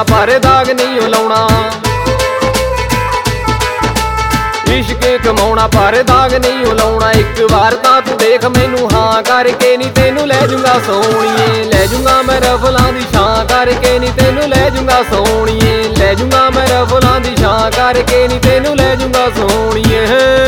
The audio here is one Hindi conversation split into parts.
कमाउणा पर दाग नहीं लाउणा। इश्क कमाउणा पर दाग नहीं लाउणा। एक बार तां तू देख मैनू हाँ करके नी तेनू लै जूंगा सोहणीए। लै जूंगा मैं रफलां दी छां करके नी तेनू लै जूंगा सोहणीए। लै जूंगा मैं रफलां दी छां करके नी तेनू लै जूंगा सोहणीए।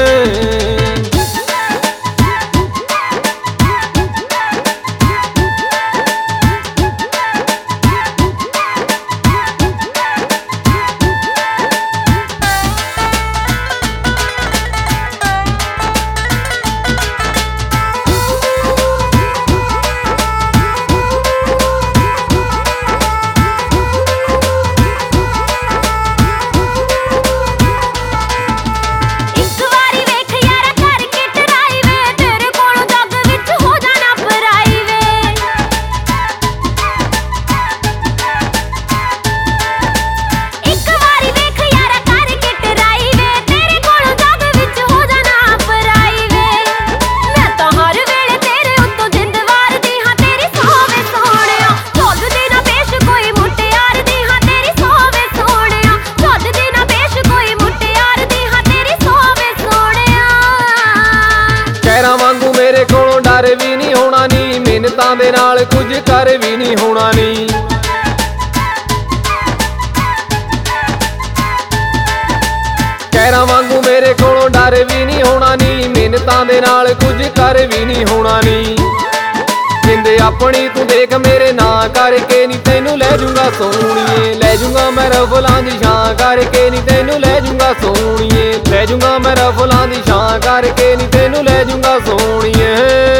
कैरां वांगू मेरे कोलों डर भी नहीं होना नी। मिन्नतां दे नाल कुछ कर भी नहीं होना नी। कैरां वांगू मेरे कोलों डर भी नहीं होना नी। मिन्नतां दे नाल कुछ कर भी नहीं होना नी। जिंदे अपनी तू देख मेरे ना करके नी तेनू लै जूंगा सोहणीए। लै जूंगा मैं रफलां दी छां करके नी तेनू लै जूंगा सोहणीए। लै जूंगा मैं रफलां दी छां करके नी तेनू लै जूंगा सोहणीए।